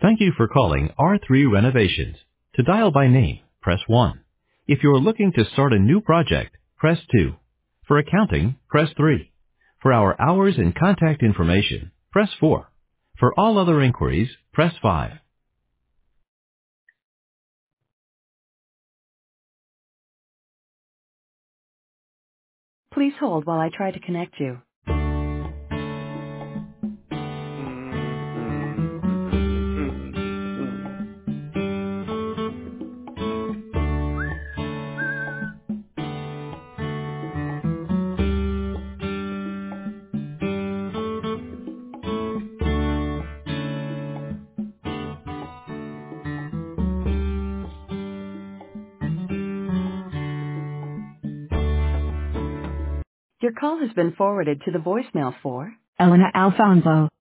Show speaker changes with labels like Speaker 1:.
Speaker 1: Thank you for calling R3 Renovations. To dial by name, press 1. If you are looking to start a new project, press 2. For accounting, press 3. For our hours and contact information, press 4. For all other inquiries, press 5. Please hold while I try to connect you. Your call has been forwarded to the voicemail for Elena Alfonso.